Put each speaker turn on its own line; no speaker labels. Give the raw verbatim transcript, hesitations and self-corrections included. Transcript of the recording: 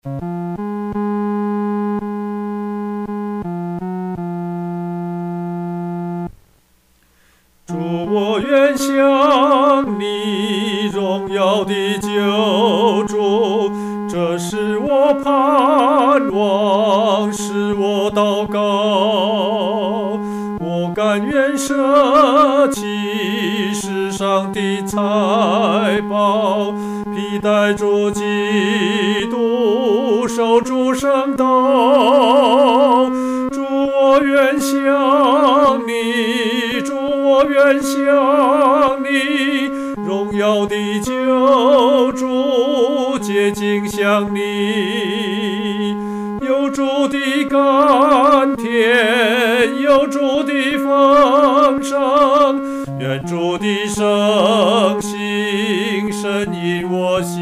主，我愿向你荣耀的救主，这是我盼望，是我祷告。我甘愿舍弃世上的财宝，披戴主基督，守主圣道。主，我愿向你，主，我愿向你，荣耀的救主，洁净向你。有主的甘甜，有主的丰盛，愿主的圣心深引我心。